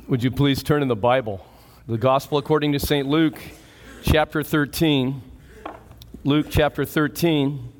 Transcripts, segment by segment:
Would you please turn in the Bible? The Gospel according to St. Luke, chapter 13. Luke chapter 13.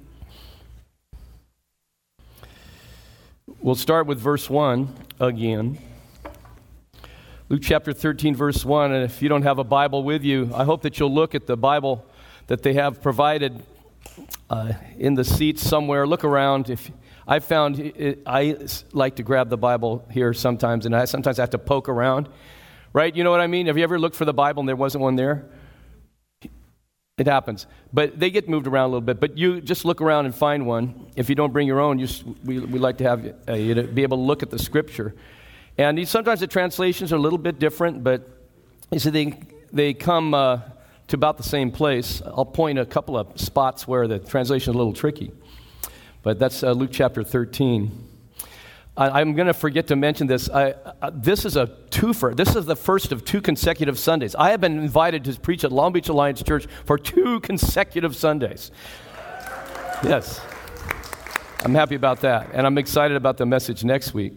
We'll start with verse 1 again. Luke chapter 13, verse 1. And if you don't have a Bible with you, I hope that you'll look at the Bible that they have provided in the seats somewhere. Look around. I like to grab the Bible here sometimes, and I sometimes have to poke around, right? You know what I mean? Have you ever looked for the Bible and there wasn't one there? It happens. But they get moved around a little bit. But you just look around and find one. If you don't bring your own, we like to have you to be able to look at the Scripture. And sometimes the translations are a little bit different, but you see they come to about the same place. I'll point a couple of spots where the translation is a little tricky. But that's Luke chapter 13. I'm going to forget to mention this. This is a twofer. This is the first of 2 consecutive Sundays. I have been invited to preach at Long Beach Alliance Church for 2 consecutive Sundays. Yes. I'm happy about that. And I'm excited about the message next week.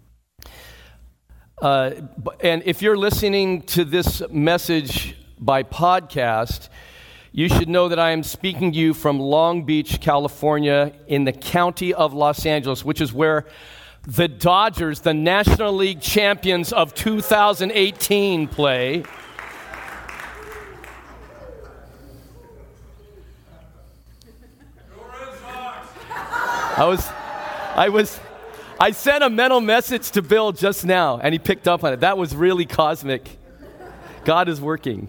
And if you're listening to this message by podcast, you should know that I am speaking to you from Long Beach, California, in the county of Los Angeles, which is where the Dodgers, the National League champions of 2018, play. I sent a mental message to Bill just now, and he picked up on it. That was really cosmic. God is working.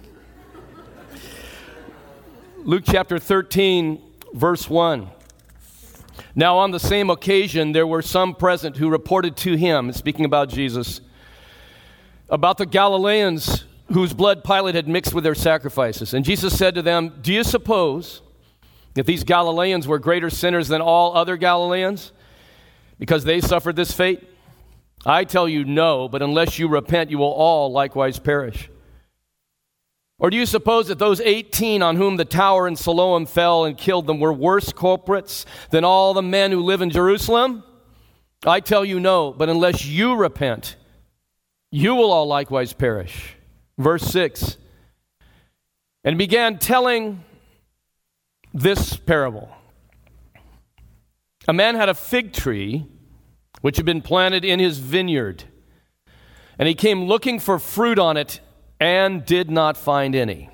Luke chapter 13, verse 1. Now on the same occasion, there were some present who reported to him, speaking about Jesus, about the Galileans whose blood Pilate had mixed with their sacrifices. And Jesus said to them, "Do you suppose that these Galileans were greater sinners than all other Galileans because they suffered this fate? I tell you no, but unless you repent, you will all likewise perish. Or do you suppose that those 18 on whom the tower in Siloam fell and killed them were worse culprits than all the men who live in Jerusalem? I tell you no, but unless you repent, you will all likewise perish." Verse 6. And began telling this parable. A man had a fig tree which had been planted in his vineyard, and he came looking for fruit on it and did not find any.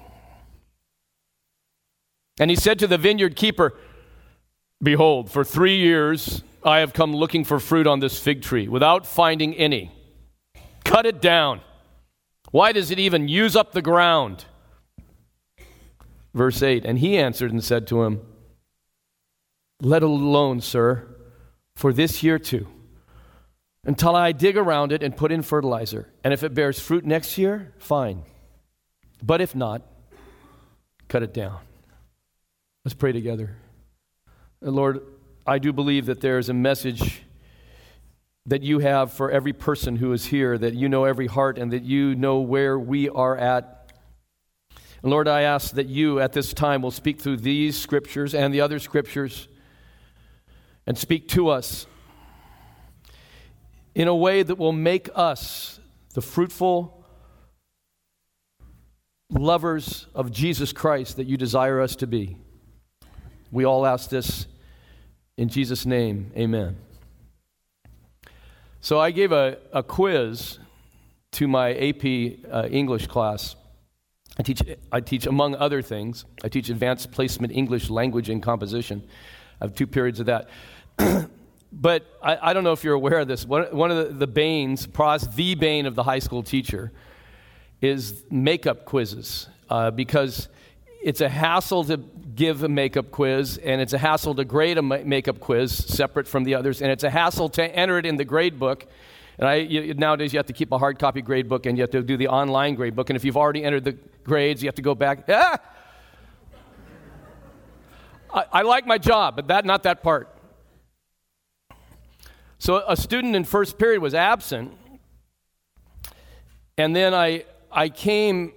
And he said to the vineyard keeper, "Behold, for 3 years I have come looking for fruit on this fig tree without finding any. Cut it down. Why does it even use up the ground?" Verse 8, and he answered and said to him, "Let it alone, sir, for this year too, until I dig around it and put in fertilizer. And if it bears fruit next year, fine. But if not, cut it down." Let's pray together. And Lord, I do believe that there is a message that you have for every person who is here, that you know every heart and that you know where we are at. And Lord, I ask that you at this time will speak through these scriptures and the other scriptures and speak to us in a way that will make us the fruitful lovers of Jesus Christ that you desire us to be. We all ask this in Jesus' name, amen. So I gave a quiz to my AP English class. I teach, among other things, I teach advanced placement English language and composition. I have 2 periods of that. But I don't know if you're aware of this. One of the banes, the bane of the high school teacher, is makeup quizzes. Because it's a hassle to give a makeup quiz, and it's a hassle to grade a makeup quiz separate from the others, and it's a hassle to enter it in the grade book. And nowadays you have to keep a hard copy grade book, and you have to do the online grade book. And if you've already entered the grades, you have to go back. I like my job, but not that part. So a student in first period was absent, and then I came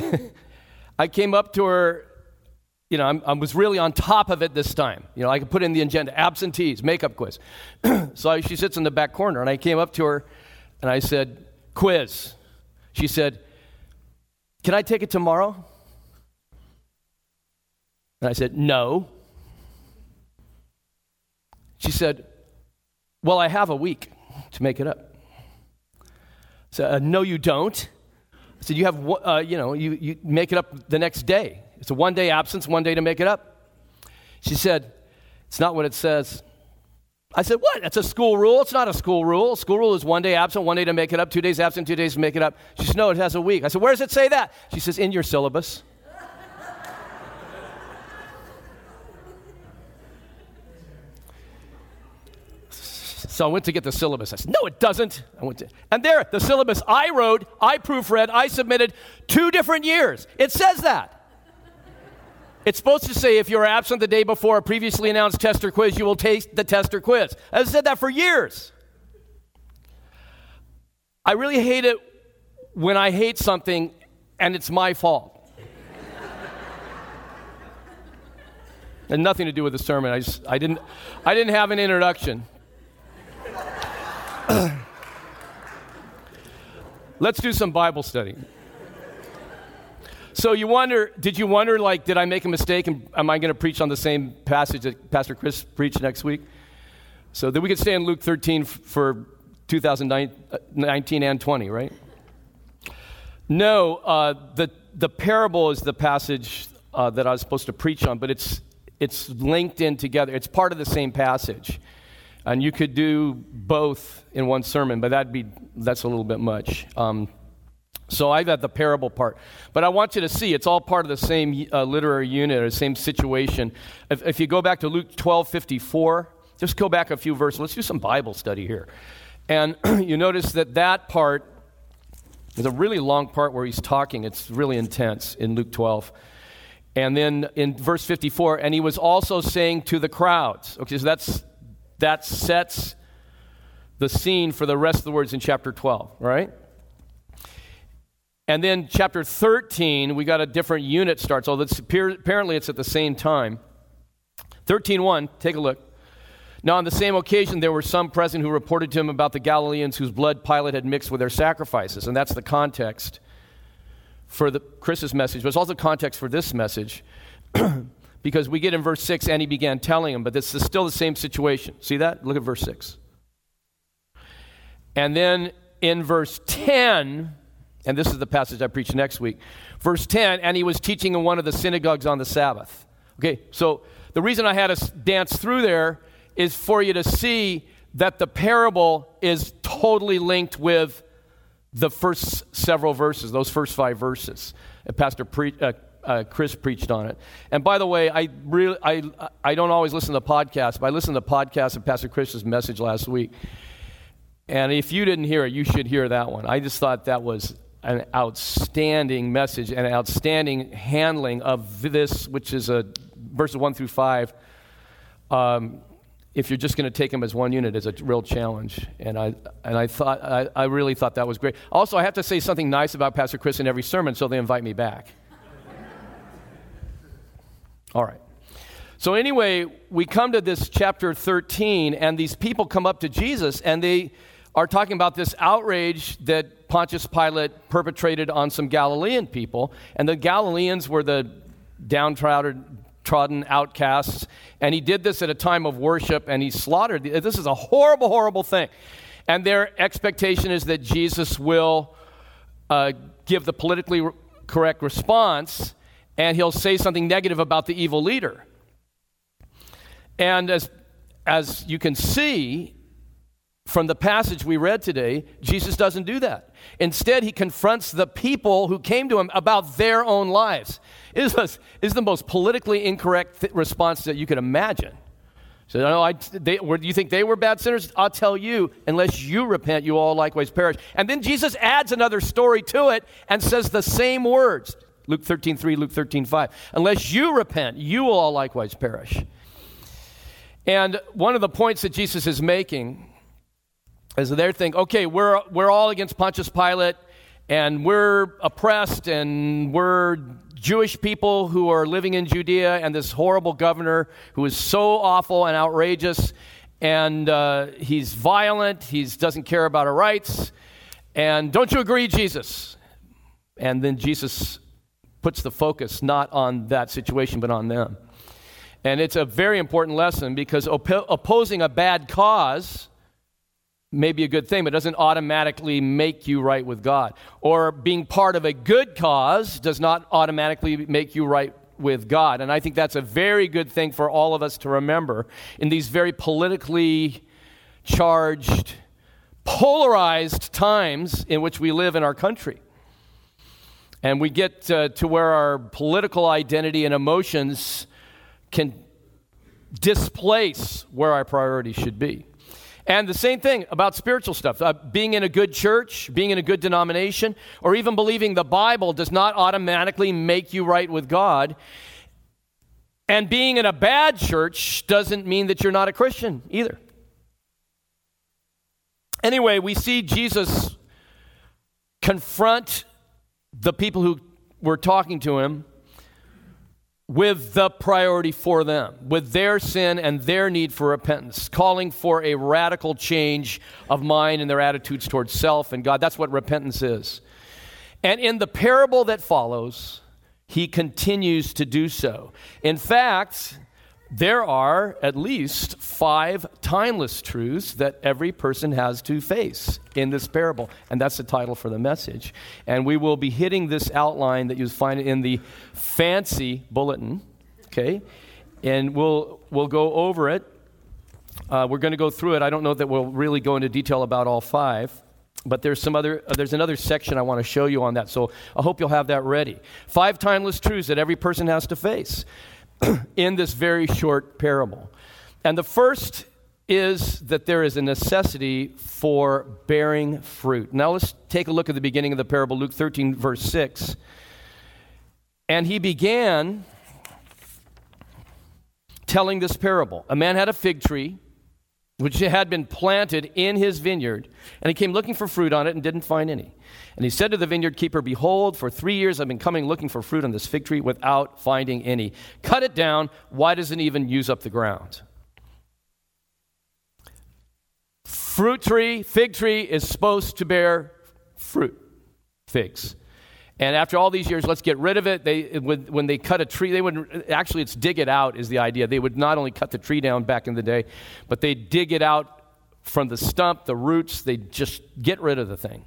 up to her. I was really on top of it this time. I could put in the agenda, absentees, makeup quiz. So she sits in the back corner, and I came up to her, and I said, "Quiz." She said, can I take it tomorrow? And I said, no. She said, well, I have a week to make it up. I said, no, you don't. I said, you have, you make it up the next day. It's a one-day absence, one day to make it up. She said, it's not what it says. I said, what? That's a school rule. It's not a school rule. School rule is 1 day absent, 1 day to make it up, 2 days absent, 2 days to make it up. She said, no, it has a week. I said, where does it say that? She says, in your syllabus. So I went to get the syllabus. I said, no, it doesn't. And there, the syllabus I wrote, I proofread, I submitted 2 different years. It says that. It's supposed to say if you're absent the day before a previously announced test or quiz, you will take the test or quiz. I've said that for years. I really hate it when I hate something and it's my fault. It had nothing to do with the sermon. I didn't have an introduction. Let's do some Bible study. So did you wonder, like, did I make a mistake and am I going to preach on the same passage that Pastor Chris preached next week? So that we could stay in Luke 13 for 2019 and 20, right? No, the parable is the passage that I was supposed to preach on, but it's linked in together. It's part of the same passage. And you could do both in one sermon, but that's a little bit much. So I've got the parable part. But I want you to see, it's all part of the same literary unit, or the same situation. If you go back to Luke 12:54, just go back a few verses. Let's do some Bible study here. And you notice that part is a really long part where he's talking. It's really intense in Luke 12. And then in verse 54, and he was also saying to the crowds. Okay, so that sets the scene for the rest of the words in chapter 12, right? And then chapter 13, we got a different unit start. So apparently it's at the same time. 13:1, take a look. Now on the same occasion, there were some present who reported to him about the Galileans whose blood Pilate had mixed with their sacrifices. And that's the context for Chris's message, but it's also context for this message. Because we get in verse 6, and he began telling him, but this is still the same situation. See that? Look at verse 6. And then in verse 10, and this is the passage I preach next week, verse 10, and he was teaching in one of the synagogues on the Sabbath. Okay, so the reason I had us dance through there is for you to see that the parable is totally linked with the first several verses, those first 5 verses. Pastor Chris preached on it. And by the way, I don't always listen to podcasts, but I listened to the podcast of Pastor Chris's message last week. And if you didn't hear it, you should hear that one. I just thought that was an outstanding message and an outstanding handling of this, which is verses 1 through 5. If you're just going to take them as one unit, is a real challenge. And I really thought that was great. Also, I have to say something nice about Pastor Chris in every sermon, so they invite me back. All right. So anyway, we come to this chapter 13, and these people come up to Jesus, and they are talking about this outrage that Pontius Pilate perpetrated on some Galilean people. And the Galileans were the downtrodden outcasts, and he did this at a time of worship, and he slaughtered. This is a horrible, horrible thing. And their expectation is that Jesus will give the politically correct response, and he'll say something negative about the evil leader. And as you can see from the passage we read today, Jesus doesn't do that. Instead, he confronts the people who came to him about their own lives. It is the most politically incorrect response that you could imagine. So, do you think they were bad sinners? I'll tell you, unless you repent, you all likewise perish. And then Jesus adds another story to it and says the same words. Luke 13:3, Luke 13:5. Unless you repent, you will all likewise perish. And one of the points that Jesus is making is they're thinking, okay, we're all against Pontius Pilate, and we're oppressed, and we're Jewish people who are living in Judea, and this horrible governor who is so awful and outrageous, and he's violent, he doesn't care about our rights. And don't you agree, Jesus? And then Jesus puts the focus not on that situation, but on them. And it's a very important lesson because opposing a bad cause may be a good thing, but it doesn't automatically make you right with God. Or being part of a good cause does not automatically make you right with God. And I think that's a very good thing for all of us to remember in these very politically charged, polarized times in which we live in our country. And we get to where our political identity and emotions can displace where our priorities should be. And the same thing about spiritual stuff. Being in a good church, being in a good denomination, or even believing the Bible does not automatically make you right with God. And being in a bad church doesn't mean that you're not a Christian either. Anyway, we see Jesus confront the people who were talking to him with the priority for them, with their sin and their need for repentance, calling for a radical change of mind and their attitudes towards self and God. That's what repentance is. And in the parable that follows, he continues to do so. In fact, there are at least 5 timeless truths that every person has to face in this parable. And that's the title for the message. And we will be hitting this outline that you'll find in the fancy bulletin, okay? And we'll go over it. We're going to go through it. I don't know that we'll really go into detail about all 5. But there's another section I want to show you on that. So I hope you'll have that ready. 5 timeless truths that every person has to face in this very short parable. And the first is that there is a necessity for bearing fruit. Now let's take a look at the beginning of the parable, Luke 13, verse 6. And he began telling this parable. A man had a fig tree, which had been planted in his vineyard, and he came looking for fruit on it and didn't find any. And he said to the vineyard keeper, "Behold, for 3 years I've been coming looking for fruit on this fig tree without finding any. Cut it down. Why does it even use up the ground?" Fruit tree, fig tree is supposed to bear fruit, figs. And after all these years, let's get rid of it. When they cut a tree, it's dig it out is the idea. They would not only cut the tree down back in the day, but they dig it out from the stump, the roots. They just get rid of the thing.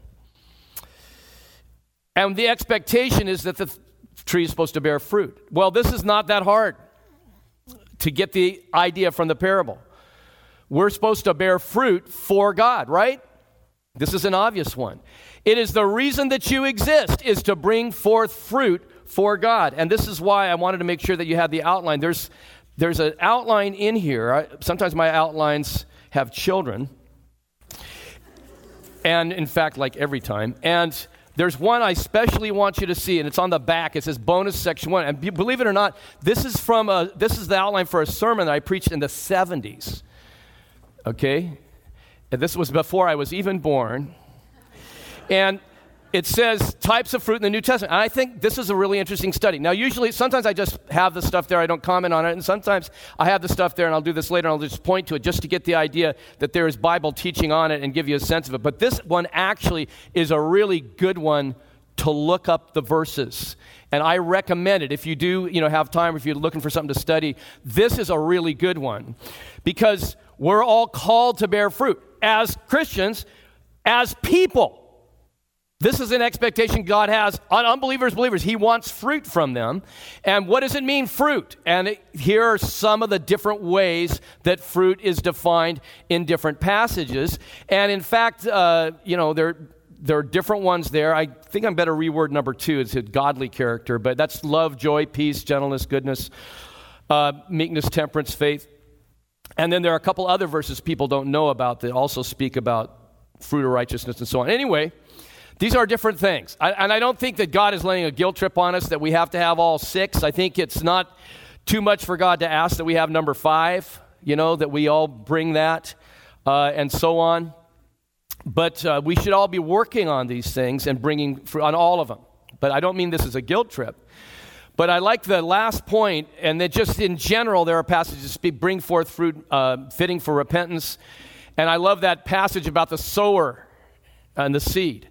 And the expectation is that the tree is supposed to bear fruit. Well, this is not that hard to get the idea from the parable. We're supposed to bear fruit for God, right? This is an obvious one. It is the reason that you exist is to bring forth fruit for God. And this is why I wanted to make sure that you had the outline. There's an outline in here. Sometimes my outlines have children. And in fact, like every time. And there's one I especially want you to see, and it's on the back. It says bonus section 1. And believe it or not, this is the outline for a sermon that I preached in the 70s. Okay? And this was before I was even born. And it says types of fruit in the New Testament. And I think this is a really interesting study. Now, sometimes I just have the stuff there. I don't comment on it. And sometimes I have the stuff there, and I'll do this later, and I'll just point to it just to get the idea that there is Bible teaching on it and give you a sense of it. But this one actually is a really good one to look up the verses. And I recommend it if you do have time, if you're looking for something to study. This is a really good one because we're all called to bear fruit as Christians, as people. This is an expectation God has on unbelievers, believers. He wants fruit from them. And what does it mean, fruit? And here are some of the different ways that fruit is defined in different passages. And in fact, there are different ones there. I think I'm better reword number 2. It's a godly character, but that's love, joy, peace, gentleness, goodness, meekness, temperance, faith. And then there are a couple other verses people don't know about that also speak about fruit of righteousness and so on. Anyway, these are different things. And I don't think that God is laying a guilt trip on us that we have to have all 6. I think it's not too much for God to ask that we have number 5, that we all bring that and so on. But we should all be working on these things and bringing fruit on all of them. But I don't mean this as a guilt trip. But I like the last point, and that just in general, there are passages that bring forth fruit fitting for repentance. And I love that passage about the sower and the seed.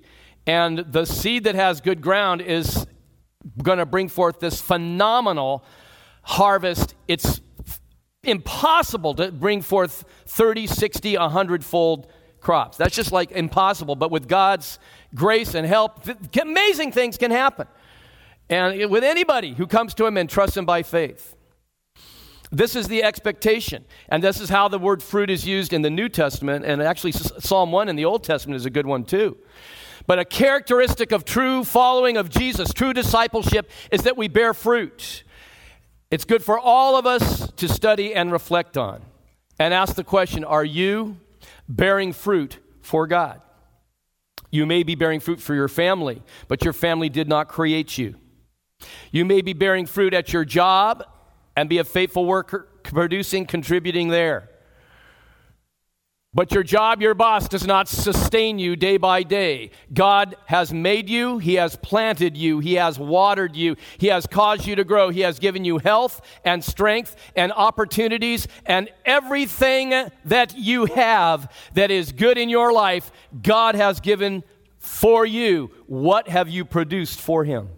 And the seed that has good ground is going to bring forth this phenomenal harvest. It's impossible to bring forth 30, 60, 100-fold crops. That's just like impossible. But with God's grace and help, amazing things can happen. And with anybody who comes to him and trusts him by faith. This is the expectation. And this is how the word fruit is used in the New Testament. And actually, Psalm 1 in the Old Testament is a good one too. But a characteristic of true following of Jesus, true discipleship, is that we bear fruit. It's good for all of us to study and reflect on and ask the question, are you bearing fruit for God? You may be bearing fruit for your family, but your family did not create you. You may be bearing fruit at your job and be a faithful worker, producing, contributing there. But your job, your boss, does not sustain you day by day. God has made you. He has planted you. He has watered you. He has caused you to grow. He has given you health and strength and opportunities and everything that you have that is good in your life, God has given for you. What have you produced for him?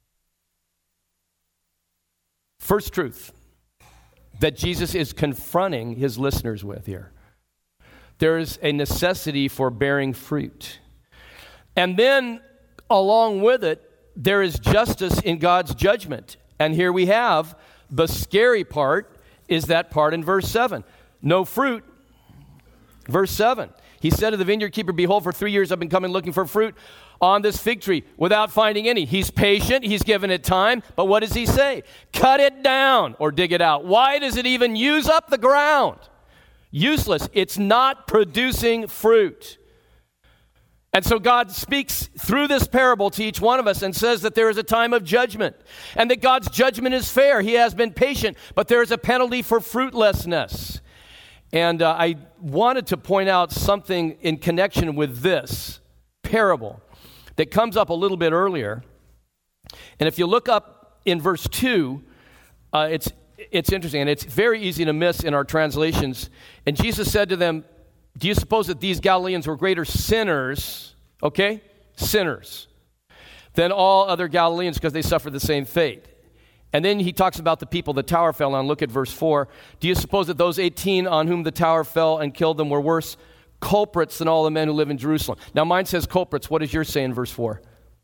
First truth that Jesus is confronting his listeners with here. There is a necessity for bearing fruit. And then, along with it, there is justice in God's judgment. And here we have the scary part is that part in verse 7. No fruit. Verse 7. He said to the vineyard keeper, behold, for 3 years I've been coming looking for fruit on this fig tree without finding any. He's patient. He's given it time. But what does he say? Cut it down or dig it out. Why does it even use up the ground? Useless. It's not producing fruit. And so God speaks through this parable to each one of us and says that there is a time of judgment and that God's judgment is fair. He has been patient, but there is a penalty for fruitlessness. And I wanted to point out something in connection with this parable that comes up a little bit earlier. And if you look up in verse 2, it's interesting, and it's very easy to miss in our translations. And Jesus said to them, do you suppose that these Galileans were greater sinners, okay, sinners, than all other Galileans because they suffered the same fate? And then he talks about the people the tower fell on. Look at verse 4. Do you suppose that those 18 on whom the tower fell and killed them were worse culprits than all the men who live in Jerusalem? Now mine says culprits. What does yours say in verse 4?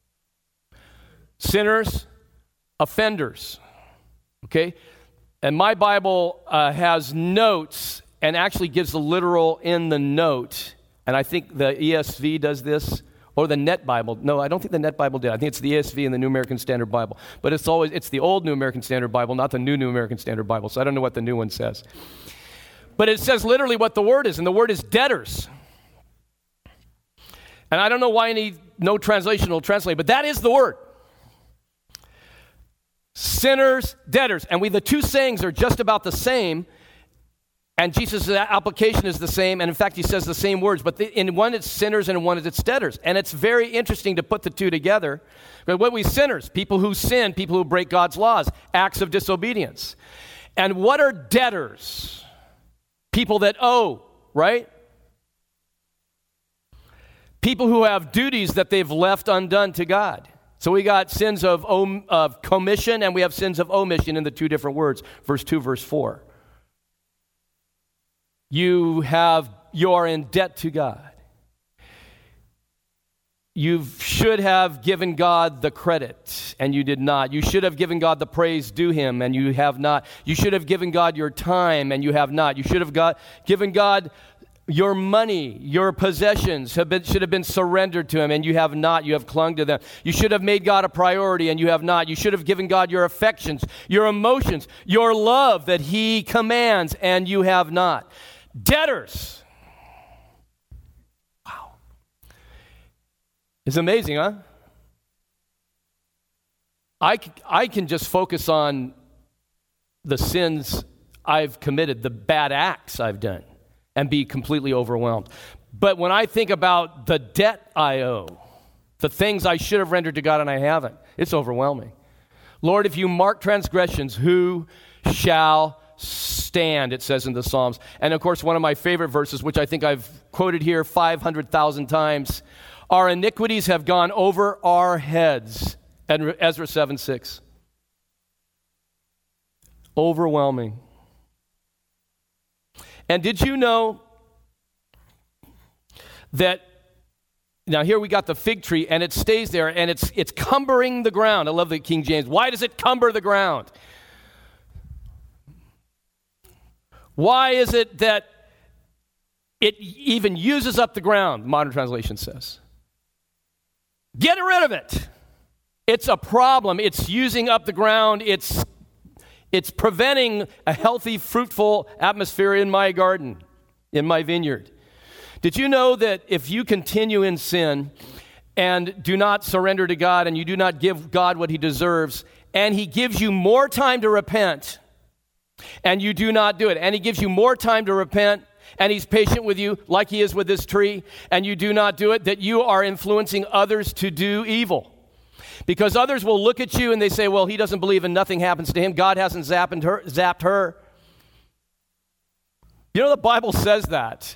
Sinners, offenders, okay? And my Bible has notes and actually gives the literal in the note. And I think the ESV does this, or the Net Bible. No, I don't think the Net Bible did. I think it's the ESV and the New American Standard Bible. But it's the old New American Standard Bible, not the New American Standard Bible. So I don't know what the new one says. But it says literally what the word is, and the word is debtors. And I don't know why no translation will translate, but that is the word. Sinners, debtors. And the two sayings are just about the same. And Jesus' application is the same. And in fact, he says the same words. But in one it's sinners and in one it's debtors. And it's very interesting to put the two together. But what we sinners? People who sin, people who break God's laws, acts of disobedience. And what are debtors? People that owe, right? People who have duties that they've left undone to God. So we got sins of commission and we have sins of omission in the two different words, verse 2, verse 4. You are in debt to God. You should have given God the credit, and you did not. You should have given God the praise due him, and you have not. You should have given God your time, and you have not. You should have given God your money, your possessions should have been surrendered to him, and you have not. You have clung to them. You should have made God a priority, and you have not. You should have given God your affections, your emotions, your love that he commands, and you have not. Debtors. Wow. It's amazing, huh? I can just focus on the sins I've committed, the bad acts I've done, and be completely overwhelmed. But when I think about the debt I owe, the things I should have rendered to God and I haven't, it's overwhelming. Lord, if you mark transgressions, who shall stand, it says in the Psalms. And of course, one of my favorite verses, which I think I've quoted here 500,000 times, Our iniquities have gone over our heads. And Ezra 7:6. Overwhelming. And did you know that, now here we got the fig tree, and it stays there, and it's cumbering the ground. I love the King James. Why does it cumber the ground? Why is it that it even uses up the ground, modern translation says? Get rid of it. It's a problem. It's using up the ground. It's preventing a healthy, fruitful atmosphere in my garden, in my vineyard. Did you know that if you continue in sin and do not surrender to God and you do not give God what he deserves, and he gives you more time to repent, and you do not do it, and he gives you more time to repent, and he's patient with you like he is with this tree, and you do not do it, that you are influencing others to do evil? Because others will look at you and they say, well, he doesn't believe and nothing happens to him. God hasn't zapped her. You know, the Bible says that.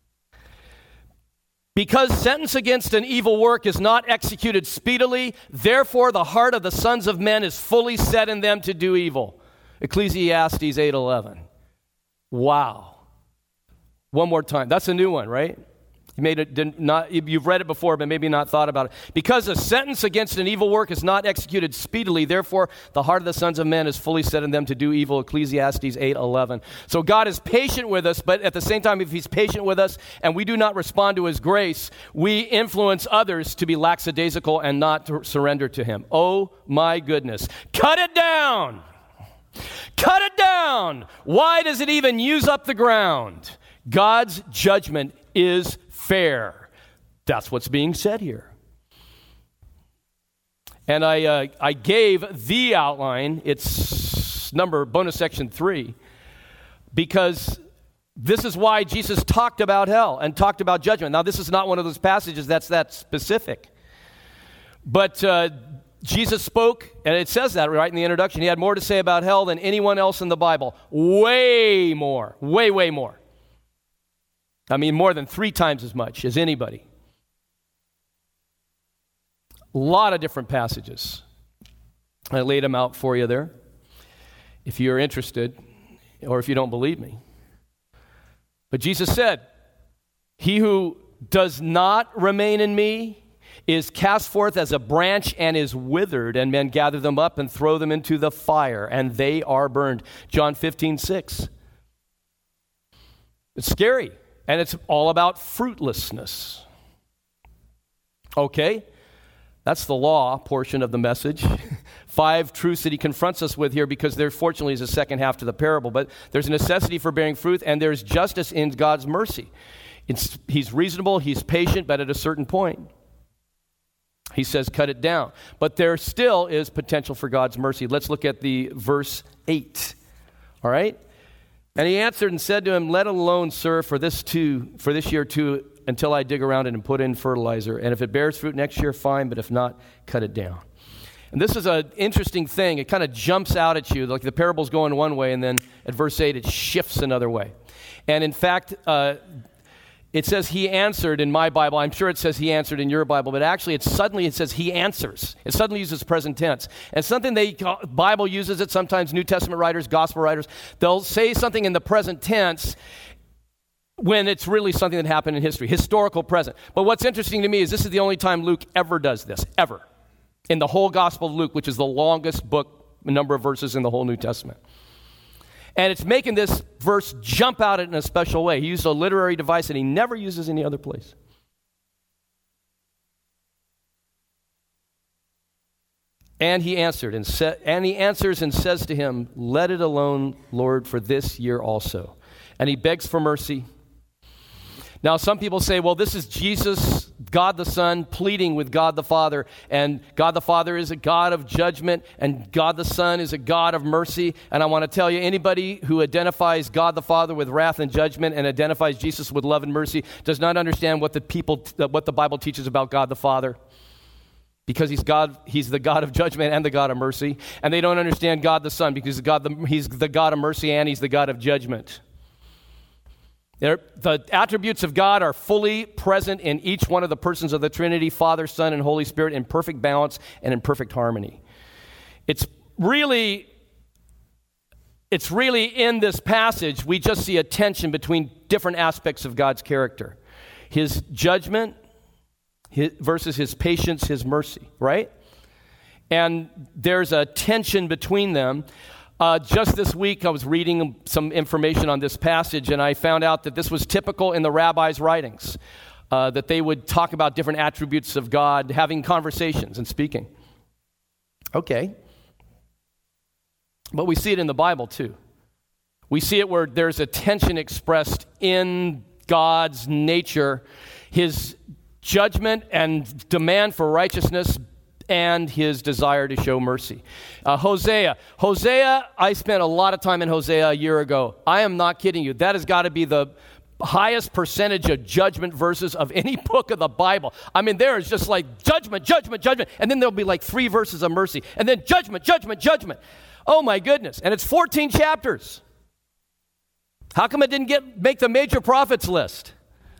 Because sentence against an evil work is not executed speedily, therefore the heart of the sons of men is fully set in them to do evil. Ecclesiastes 8:11. Wow. One more time. That's a new one, right? You've read it before, but maybe not thought about it. Because a sentence against an evil work is not executed speedily, therefore the heart of the sons of men is fully set in them to do evil. Ecclesiastes 8:11. So God is patient with us, but at the same time, if he's patient with us and we do not respond to his grace, we influence others to be lackadaisical and not to surrender to him. Oh my goodness. Cut it down. Cut it down. Why does it even use up the ground? God's judgment is fair. That's what's being said here. And I gave the outline, it's bonus section 3, because this is why Jesus talked about hell and talked about judgment. Now, this is not one of those passages that's that specific. But Jesus spoke, and it says that right in the introduction. He had more to say about hell than anyone else in the Bible. Way more. Way more. I mean, more than 3 times as much as anybody. A lot of different passages. I laid them out for you there, if you're interested, or if you don't believe me. But Jesus said, he who does not remain in me is cast forth as a branch and is withered, and men gather them up and throw them into the fire, and they are burned. John 15:6. It's scary. And it's all about fruitlessness. Okay, that's the law portion of the message. 5 truths that he confronts us with here, because there fortunately is a second half to the parable. But there's a necessity for bearing fruit, and there's justice in God's mercy. He's reasonable, he's patient, but at a certain point, he says, cut it down. But there still is potential for God's mercy. Let's look at the verse 8. All right? And he answered and said to him, let it alone, sir, for this year too, until I dig around it and put in fertilizer. And if it bears fruit next year, fine, but if not, cut it down. And this is an interesting thing. It kind of jumps out at you, like the parable's going one way, and then at verse 8, it shifts another way. And in fact, it says he answered in my Bible. I'm sure it says he answered in your Bible, but actually it says he answers. It suddenly uses present tense. And something Bible uses it, sometimes New Testament writers, gospel writers, they'll say something in the present tense when it's really something that happened in history, historical present. But what's interesting to me is this is the only time Luke ever does this, ever, in the whole Gospel of Luke, which is the longest book, number of verses in the whole New Testament. And it's making this verse jump out in a special way. He used a literary device that he never uses any other place. And he answered and he answers and says to him, let it alone, Lord, for this year also. And he begs for mercy. Now, some people say, well, this is Jesus, God the Son, pleading with God the Father, and God the Father is a God of judgment, and God the Son is a God of mercy. And I want to tell you, anybody who identifies God the Father with wrath and judgment and identifies Jesus with love and mercy does not understand what the Bible teaches about God the Father, because he's the God of judgment and the God of mercy. And they don't understand God the Son because he's the God of mercy and he's the God of judgment. The attributes of God are fully present in each one of the persons of the Trinity, Father, Son, and Holy Spirit, in perfect balance and in perfect harmony. It's really in this passage, we just see a tension between different aspects of God's character. His judgment versus his patience, his mercy, right? And there's a tension between them. Just this week, I was reading some information on this passage, and I found out that this was typical in the rabbis' writings, that they would talk about different attributes of God, having conversations and speaking. Okay. But we see it in the Bible, too. We see it where there's a tension expressed in God's nature, his judgment and demand for righteousness, and his desire to show mercy. Hosea, I spent a lot of time in Hosea a year ago. I am not kidding you. That has got to be the highest percentage of judgment verses of any book of the Bible. I mean, there is just like judgment, judgment, judgment, and then there'll be like 3 verses of mercy, and then judgment, judgment, judgment. Oh my goodness. And it's 14 chapters. How come it didn't make the major prophets list?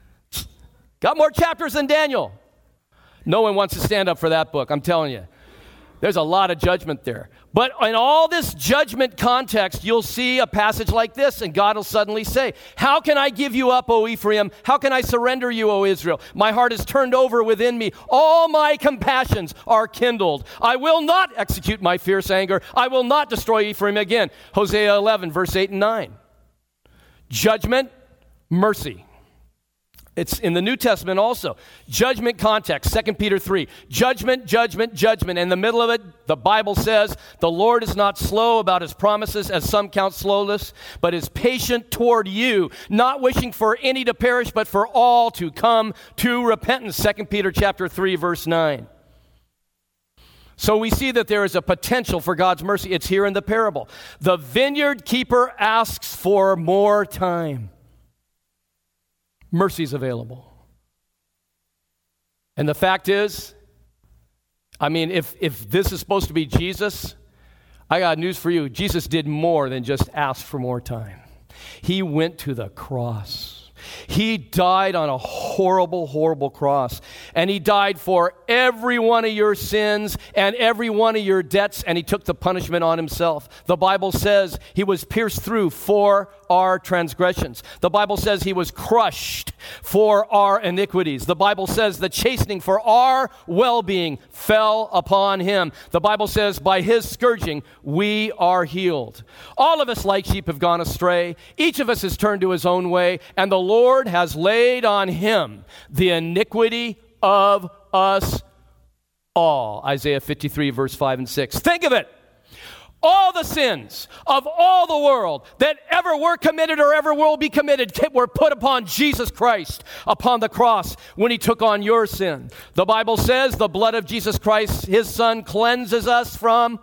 Got more chapters than Daniel. No one wants to stand up for that book, I'm telling you. There's a lot of judgment there. But in all this judgment context, you'll see a passage like this, and God will suddenly say, how can I give you up, O Ephraim? How can I surrender you, O Israel? My heart is turned over within me. All my compassions are kindled. I will not execute my fierce anger. I will not destroy Ephraim again. Hosea 11, verse 8 and 9. Judgment, mercy. It's in the New Testament also. Judgment context, 2 Peter 3. Judgment, judgment, judgment. In the middle of it, the Bible says, the Lord is not slow about his promises, as some count slowness, but is patient toward you, not wishing for any to perish, but for all to come to repentance. 2 Peter chapter 3, verse 9. So we see that there is a potential for God's mercy. It's here in the parable. The vineyard keeper asks for more time. Mercy's available. And the fact is, I mean, if this is supposed to be Jesus, I got news for you. Jesus did more than just ask for more time. He went to the cross. He died on a horrible, horrible cross. And he died for every one of your sins and every one of your debts, and he took the punishment on himself. The Bible says he was pierced through for our transgressions. The Bible says he was crushed for our iniquities. The Bible says the chastening for our well-being fell upon him. The Bible says by his scourging we are healed. All of us like sheep have gone astray. Each of us has turned to his own way, and the Lord has laid on him the iniquity of us all. Isaiah 53, verse 5 and 6. Think of it. All the sins of all the world that ever were committed or ever will be committed were put upon Jesus Christ upon the cross when he took on your sin. The Bible says the blood of Jesus Christ, his son, cleanses us from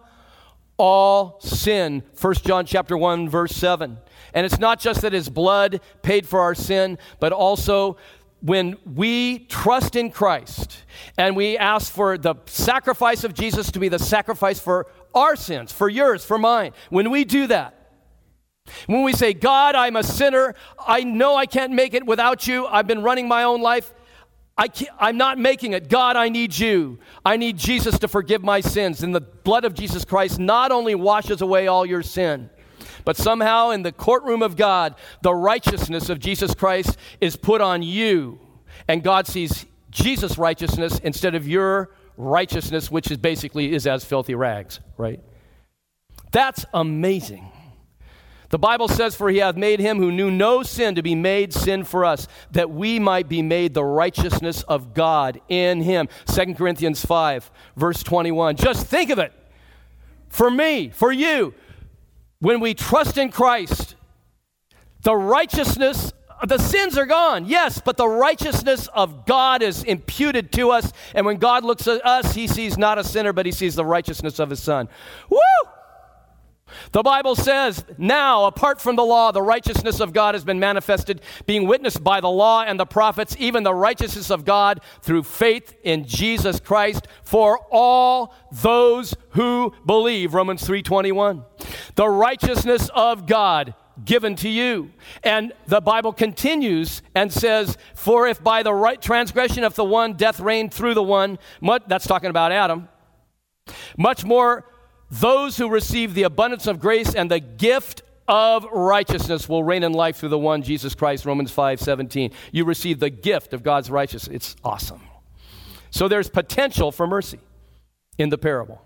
all sin. 1 John chapter 1, verse 7. And it's not just that his blood paid for our sin, but also when we trust in Christ and we ask for the sacrifice of Jesus to be the sacrifice for our sins, for yours, for mine, when we do that, when we say, God, I'm a sinner, I know I can't make it without you, I've been running my own life, I'm not making it. God, I need you. I need Jesus to forgive my sins. And the blood of Jesus Christ not only washes away all your sin, but somehow in the courtroom of God, the righteousness of Jesus Christ is put on you. And God sees Jesus' righteousness instead of your righteousness, which is basically as filthy rags, right? That's amazing. The Bible says, for he hath made him who knew no sin to be made sin for us, that we might be made the righteousness of God in him. 2 Corinthians 5, verse 21. Just think of it. For me, for you, when we trust in Christ, the righteousness, the sins are gone, yes, but the righteousness of God is imputed to us. And when God looks at us, he sees not a sinner, but he sees the righteousness of his son. Woo! The Bible says, now, apart from the law, the righteousness of God has been manifested, being witnessed by the law and the prophets, even the righteousness of God through faith in Jesus Christ for all those who believe. Romans 3:21. The righteousness of God given to you. And the Bible continues and says, for if by the right transgression of the one death reigned through the one, that's talking about Adam, much more those who receive the abundance of grace and the gift of righteousness will reign in life through the one, Jesus Christ, Romans 5:17. You receive the gift of God's righteousness. It's awesome. So there's potential for mercy in the parable.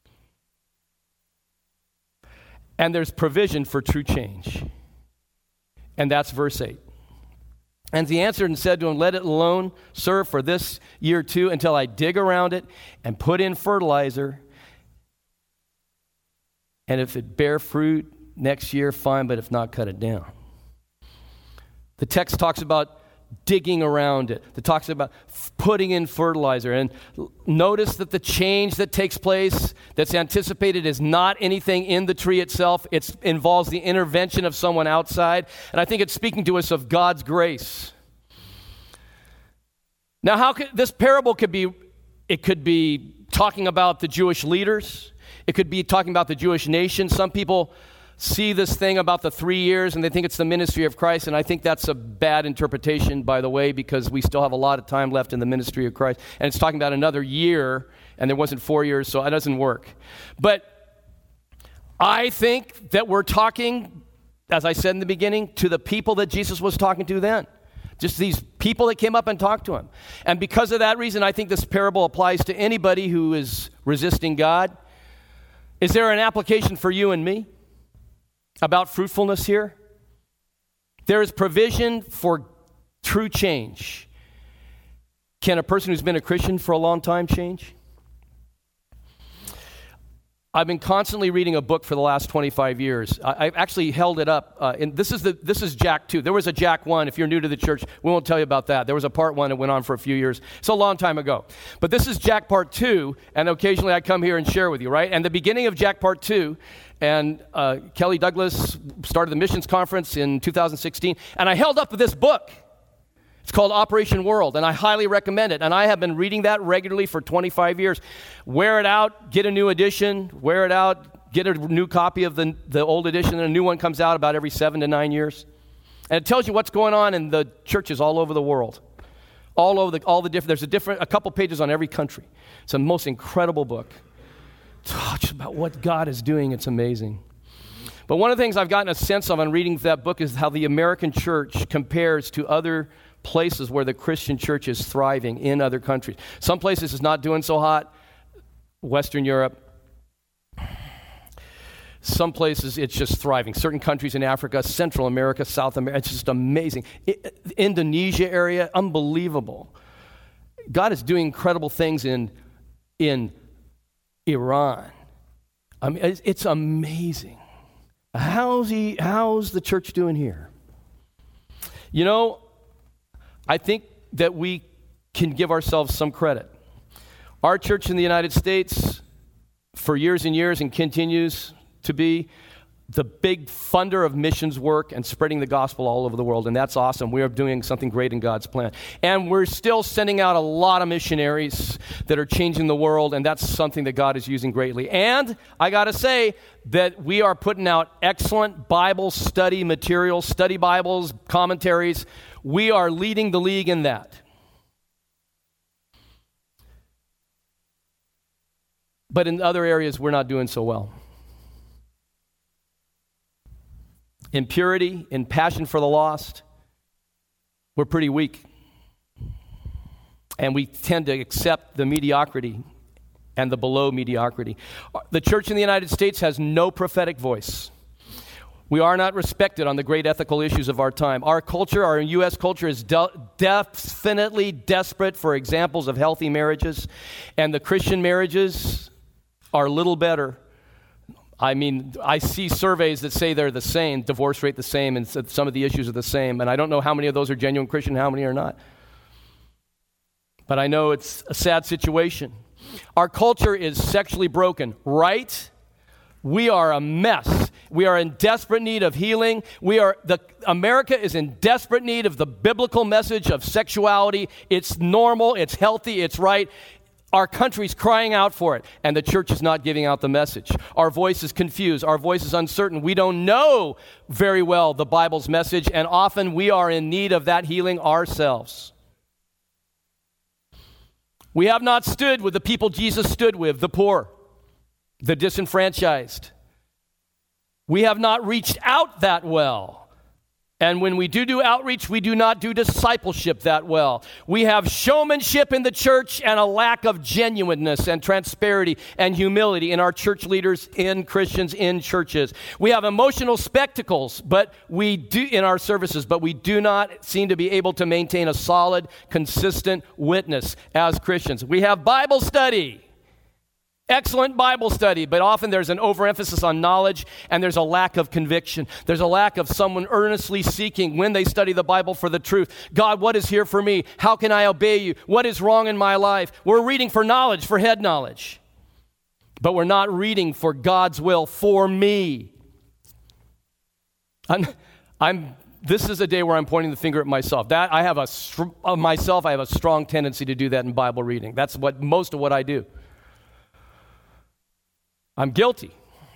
And there's provision for true change. And that's verse 8. And he answered and said to him, let it alone, sir, for this year too, until I dig around it and put in fertilizer. And if it bear fruit next year, fine, but if not, cut it down. The text talks about digging around it. It talks about putting in fertilizer. And notice that the change that takes place that's anticipated is not anything in the tree itself. It involves the intervention of someone outside. And I think it's speaking to us of God's grace. Now, how could this parable could be talking about the Jewish leaders. It could be talking about the Jewish nation. Some people see this thing about the 3 years and they think it's the ministry of Christ, and I think that's a bad interpretation, by the way, because we still have a lot of time left in the ministry of Christ, and it's talking about another year, and there wasn't 4 years, so it doesn't work. But I think that we're talking, as I said in the beginning, to the people that Jesus was talking to then. Just these people that came up and talked to him. And because of that reason, I think this parable applies to anybody who is resisting God. Is there an application for you and me about fruitfulness here? There is provision for true change. Can a person who's been a Christian for a long time change? I've been constantly reading a book for the last 25 years. I've actually held it up. And this is Jack 2. There was a Jack 1. If you're new to the church, we won't tell you about that. There was a part 1 that went on for a few years. It's a long time ago. But this is Jack part 2, and occasionally I come here and share with you, right? And the beginning of Jack part 2, and Kelly Douglas started the missions conference in 2016, and I held up this book. It's called Operation World, and I highly recommend it. And I have been reading that regularly for 25 years. Wear it out, get a new edition. Wear it out, get a new copy of the old edition, and a new one comes out about every 7 to 9 years. And it tells you what's going on in the churches all over the world. All the different. There's a couple pages on every country. It's the most incredible book. It's about what God is doing. It's amazing. But one of the things I've gotten a sense of on reading that book is how the American church compares to other places where the Christian church is thriving in other countries. Some places it's not doing so hot. Western Europe. Some places it's just thriving. Certain countries in Africa, Central America, South America, it's just amazing. Indonesia area, unbelievable. God is doing incredible things in Iran. I mean, it's amazing. How's the church doing here? You know, I think that we can give ourselves some credit. Our church in the United States, for years and years, and continues to be the big funder of missions work and spreading the gospel all over the world, and that's awesome. We are doing something great in God's plan. And we're still sending out a lot of missionaries that are changing the world, and that's something that God is using greatly. And I got to say that we are putting out excellent Bible study materials, study Bibles, commentaries. We are leading the league in that. But in other areas, we're not doing so well. In purity, in passion for the lost, we're pretty weak. And we tend to accept the mediocrity and the below mediocrity. The church in the United States has no prophetic voice. We are not respected on the great ethical issues of our time. Our culture, our U.S. culture, is definitely desperate for examples of healthy marriages, and the Christian marriages are little better. I mean, I see surveys that say they're the same, divorce rate the same, and some of the issues are the same, and I don't know how many of those are genuine Christian and how many are not. But I know it's a sad situation. Our culture is sexually broken, right? We are a mess. We are in desperate need of healing. America is in desperate need of the biblical message of sexuality. It's normal, it's healthy, it's right. Our country's crying out for it, and the church is not giving out the message. Our voice is confused. Our voice is uncertain. We don't know very well the Bible's message, and often we are in need of that healing ourselves. We have not stood with the people Jesus stood with, the poor, the disenfranchised. We have not reached out that well. And when we do outreach, we do not do discipleship that well. We have showmanship in the church and a lack of genuineness and transparency and humility in our church leaders, in Christians, in churches. We have emotional spectacles, but we do in our services, but we do not seem to be able to maintain a solid, consistent witness as Christians. We have Bible study. Excellent Bible study, but often there's an overemphasis on knowledge and there's a lack of conviction. There's a lack of someone earnestly seeking when they study the Bible for the truth. God, what is here for me? How can I obey you? What is wrong in my life? We're reading for knowledge, for head knowledge, but we're not reading for God's will for me. This is a day where I'm pointing the finger at myself. I have a strong tendency to do that in Bible reading. That's most of what I do. I'm guilty.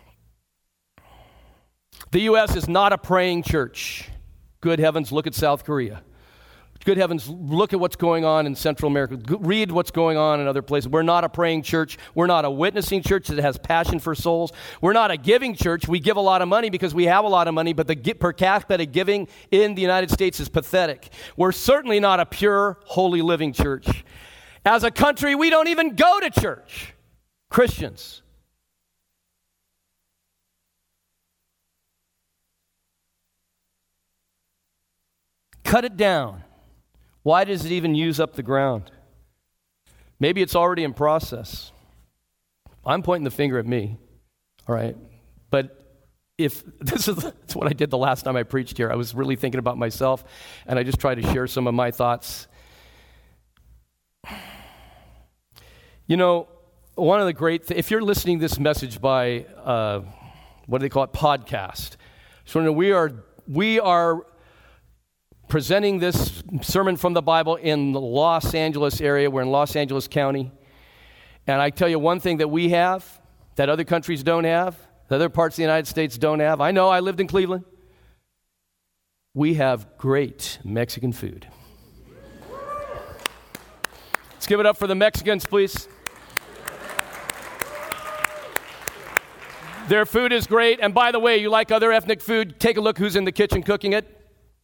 The U.S. is not a praying church. Good heavens, look at South Korea. Good heavens, look at what's going on in Central America. Read what's going on in other places. We're not a praying church. We're not a witnessing church that has passion for souls. We're not a giving church. We give a lot of money because we have a lot of money, but the per capita giving in the United States is pathetic. We're certainly not a pure, holy living church. As a country, we don't even go to church. Christians. Cut it down. Why does it even use up the ground? Maybe it's already in process. I'm pointing the finger at me, all right? But if that's what I did the last time I preached here. I was really thinking about myself, and I just tried to share some of my thoughts. You know, one of the great if you're listening to this message by, what do they call it, podcast. So we are presenting this sermon from the Bible in the Los Angeles area. We're in Los Angeles County. And I tell you one thing that we have that other countries don't have, that other parts of the United States don't have. I know, I lived in Cleveland. We have great Mexican food. Let's give it up for the Mexicans, please. Their food is great. And by the way, you like other ethnic food? Take a look who's in the kitchen cooking it.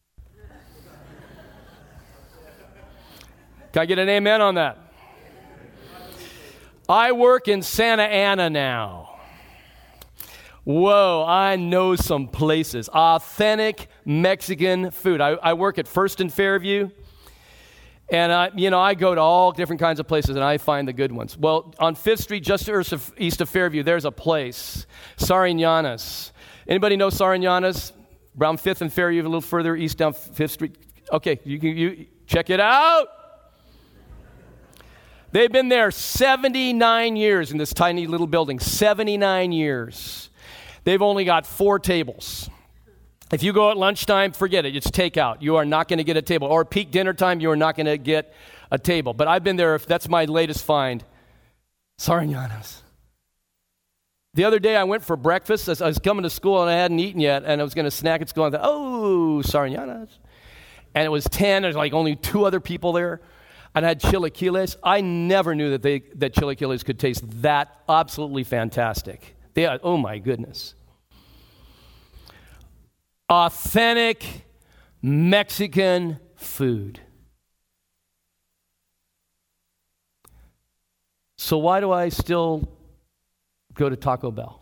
Can I get an amen on that? I work in Santa Ana now. Whoa, I know some places. Authentic Mexican food. I work at First and Fairview, and I go to all different kinds of places, and I find the good ones. Well, on 5th Street, just east of Fairview, there's a place, Sariñanas. Anybody know Sariñanas? Around 5th and Fairview, a little further east down 5th Street. Okay, you check it out. They've been there 79 years in this tiny little building. 79 years. They've only got 4 tables. If you go at lunchtime, forget it. It's takeout. You are not going to get a table. Or peak dinner time, you are not going to get a table. But I've been there. That's my latest find. Sariñanas. The other day I went for breakfast. I was coming to school and I hadn't eaten yet. And I was going to snack at school. And I thought, oh, Sariñanas. And it was 10. There's like only 2 other people there. And I had chilaquiles. I never knew that chilaquiles could taste that absolutely fantastic. Oh my goodness. Authentic Mexican food. So why do I still go to Taco Bell?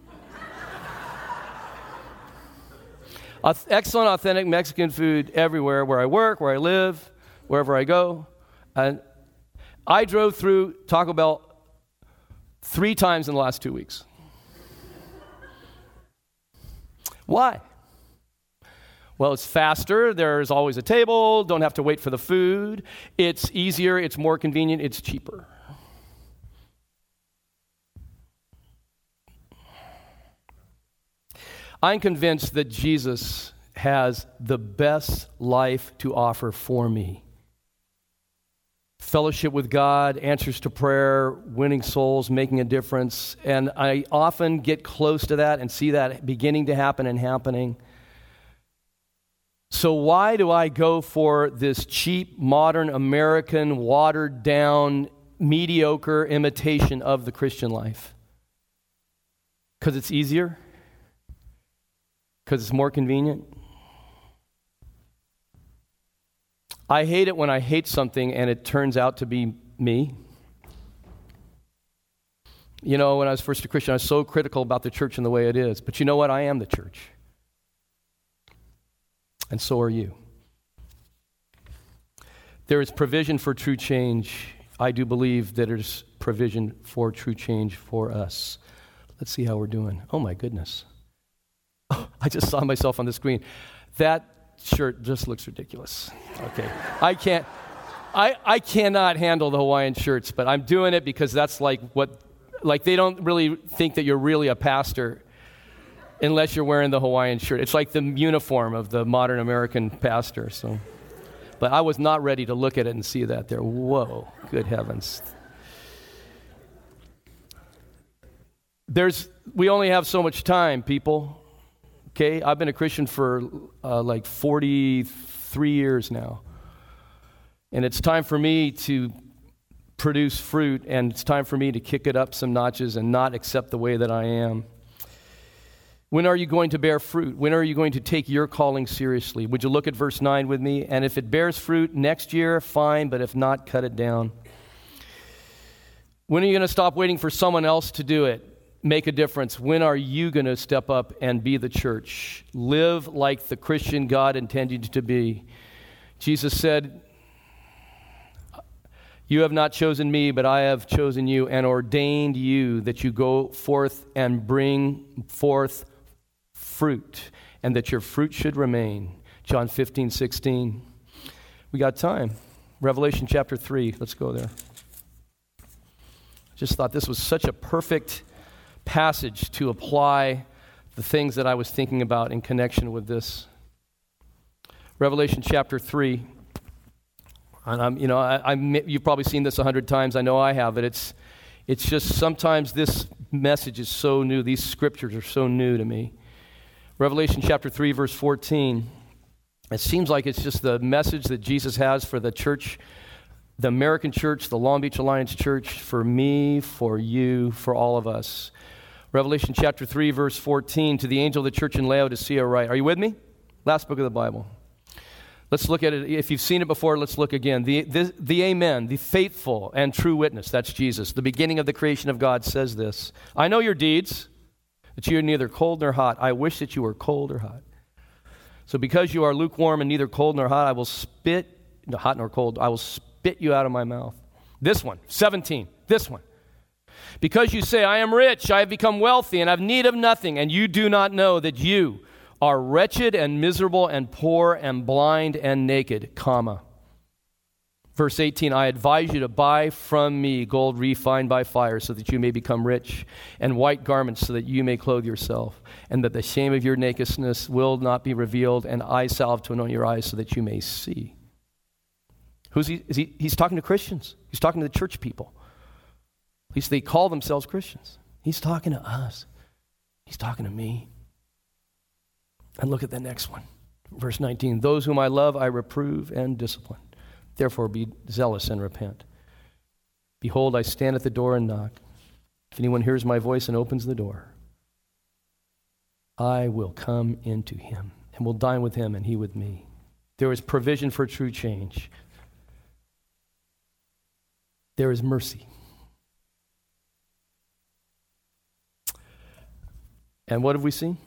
Excellent, authentic Mexican food everywhere, where I work, where I live, wherever I go. And I drove through Taco Bell 3 times in the last 2 weeks. Why? Well, it's faster. There's always a table. Don't have to wait for the food. It's easier. It's more convenient. It's cheaper. I'm convinced that Jesus has the best life to offer for me. fellowship with God, answers to prayer, winning souls, making a difference. And I often get close to that and see that beginning to happen and happening. So why do I go for this cheap, modern, American, watered-down, mediocre imitation of the Christian life? Because it's easier? Because it's more convenient? I hate it when I hate something and it turns out to be me. You know, when I was first a Christian, I was so critical about the church and the way it is. But you know what? I am the church. And so are you. There is provision for true change. I do believe that there's provision for true change for us. Let's see how we're doing. Oh my goodness. Oh, I just saw myself on the screen. That shirt just looks ridiculous. Okay. I cannot handle the Hawaiian shirts, but I'm doing it because that's like they don't really think that you're really a pastor unless you're wearing the Hawaiian shirt. It's like the uniform of the modern American pastor. So, but I was not ready to look at it and see that there. Whoa, good heavens. We only have so much time, people. Okay, I've been a Christian for like 43 years now. And it's time for me to produce fruit, and it's time for me to kick it up some notches and not accept the way that I am. When are you going to bear fruit? When are you going to take your calling seriously? Would you look at verse 9 with me? And if it bears fruit next year, fine, but if not, cut it down. When are you going to stop waiting for someone else to do it? Make a difference. When are you going to step up and be the church? Live like the Christian God intended you to be. Jesus said, "You have not chosen me, but I have chosen you and ordained you that you go forth and bring forth fruit, and that your fruit should remain." John 15:16. We got time. Revelation chapter 3. Let's go there. Just thought this was such a perfect passage to apply the things that I was thinking about in connection with this. Revelation chapter 3. And you've probably seen this 100 times. I know I have. But it's just sometimes this message is so new. These scriptures are so new to me. Revelation chapter 3, verse 14. It seems like it's just the message that Jesus has for the church, the American church, the Long Beach Alliance Church, for me, for you, for all of us. Revelation chapter 3, verse 14, to the angel of the church in Laodicea write. Are you with me? Last book of the Bible. Let's look at it. If you've seen it before, let's look again. The Amen, the faithful and true witness, that's Jesus. The beginning of the creation of God says this. I know your deeds, that you are neither cold nor hot. I wish that you were cold or hot. So because you are lukewarm and neither cold nor hot, I will spit you out of my mouth. This one, 17, this one. Because you say, I am rich, I have become wealthy, and have need of nothing, and you do not know that you are wretched and miserable and poor and blind and naked, comma. Verse 18, I advise you to buy from me gold refined by fire so that you may become rich, and white garments so that you may clothe yourself, and that the shame of your nakedness will not be revealed, and eye salve to anoint your eyes so that you may see. He's talking to Christians. He's talking to the church people. At least they call themselves Christians. He's talking to us. He's talking to me. And look at the next one. Verse 19, those whom I love I reprove and discipline. Therefore be zealous and repent. Behold, I stand at the door and knock. If anyone hears my voice and opens the door, I will come into him and will dine with him and he with me. There is provision for true change. There is mercy. And what have we seen?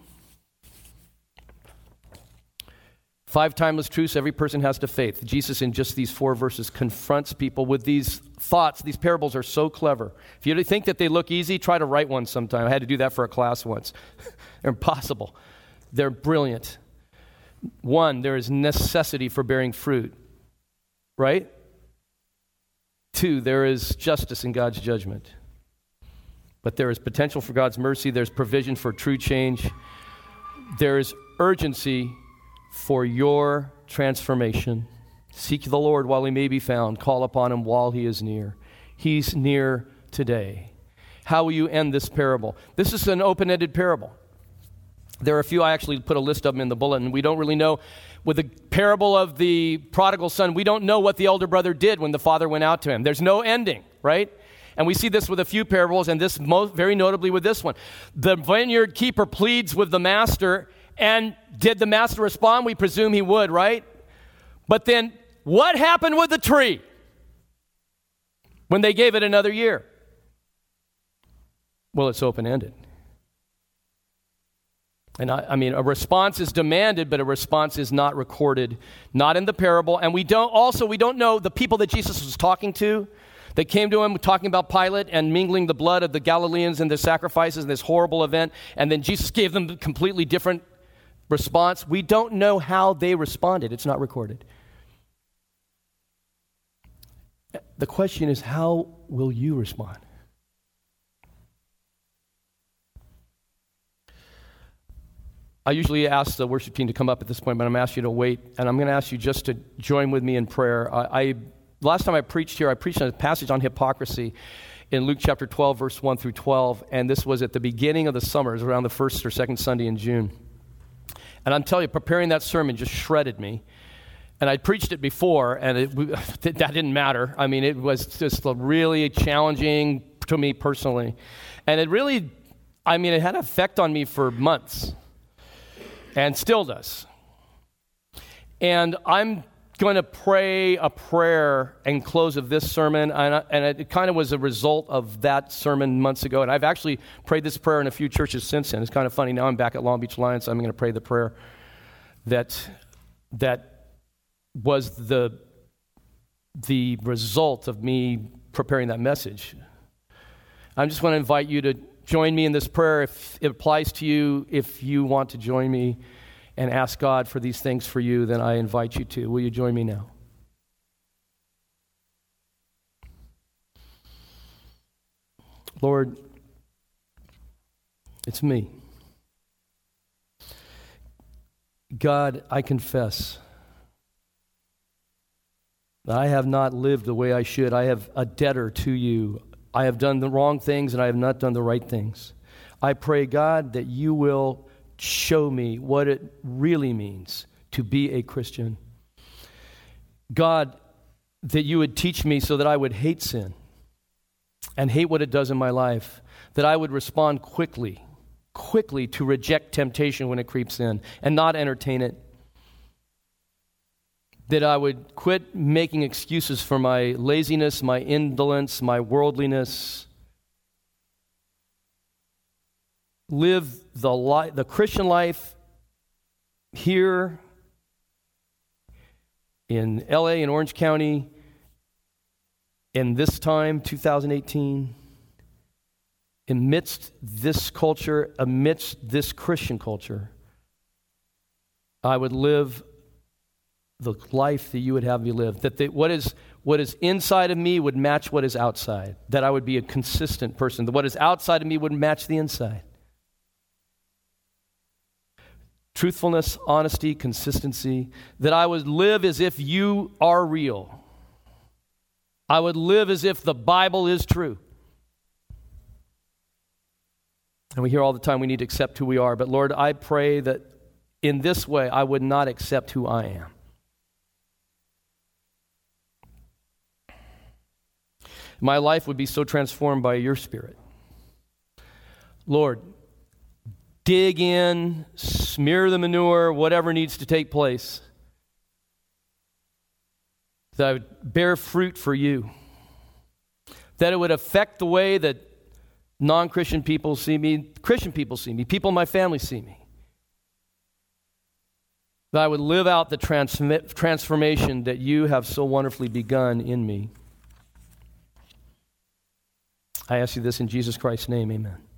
5 timeless truths every person has to faith. Jesus, in just these 4 verses, confronts people with these thoughts. These parables are so clever. If you think that they look easy, try to write one sometime. I had to do that for a class once. They're impossible. They're brilliant. 1, there is necessity for bearing fruit, right? 2, there is justice in God's judgment. But there is potential for God's mercy. There's provision for true change. There is urgency for your transformation. Seek the Lord while he may be found. Call upon him while he is near. He's near today. How will you end this parable? This is an open-ended parable. There are a few, I actually put a list of them in the bulletin. We don't really know. With the parable of the prodigal son, we don't know what the elder brother did when the father went out to him. There's no ending, right? And we see this with a few parables, and this very notably with this one. The vineyard keeper pleads with the master, and did the master respond? We presume he would, right? But then, what happened with the tree when they gave it another year? Well, it's open-ended. And I mean, a response is demanded, but a response is not recorded, not in the parable. And we don't know the people that Jesus was talking to. They came to him talking about Pilate and mingling the blood of the Galileans and their sacrifices in this horrible event. And then Jesus gave them a completely different response. We don't know how they responded. It's not recorded. The question is, how will you respond? I usually ask the worship team to come up at this point, but I'm asking you to wait, and I'm going to ask you just to join with me in prayer. Last time I preached here, I preached a passage on hypocrisy in Luke chapter 12, verse 1 through 12, and this was at the beginning of the summer. It was around the first or second Sunday in June. And I'm telling you, preparing that sermon just shredded me. And I preached it before, and that didn't matter. I mean, it was just really challenging to me personally. And it really, it had an effect on me for months. And still does. And I'm going to pray a prayer and close of this sermon, and it kind of was a result of that sermon months ago. And I've actually prayed this prayer in a few churches since then. It's kind of funny. Now I'm back at Long Beach Lions, so I'm going to pray the prayer that was the result of me preparing that message. I just want to invite you to join me in this prayer if it applies to you. If you want to join me and ask God for these things for you, then I invite you to. Will you join me now? Lord, it's me. God, I confess that I have not lived the way I should. I have a debtor to you. I have done the wrong things, and I have not done the right things. I pray, God, that you will show me what it really means to be a Christian. God, that you would teach me so that I would hate sin and hate what it does in my life, that I would respond quickly to reject temptation when it creeps in and not entertain it, that I would quit making excuses for my laziness, my indolence, my worldliness. Live the Christian life here in LA and Orange County in this time, 2018, amidst this culture, amidst this Christian culture. I would live the life that you would have me live, that what is inside of me would match what is outside, that I would be a consistent person, that what is outside of me would match the inside. Truthfulness, honesty, consistency, that I would live as if you are real. I would live as if the Bible is true. And we hear all the time we need to accept who we are, but Lord, I pray that in this way I would not accept who I am. My life would be so transformed by your Spirit. Lord, dig in, smear the manure, whatever needs to take place, that I would bear fruit for you, that it would affect the way that non-Christian people see me, Christian people see me, people in my family see me, that I would live out the transformation that you have so wonderfully begun in me. I ask you this in Jesus Christ's name, amen.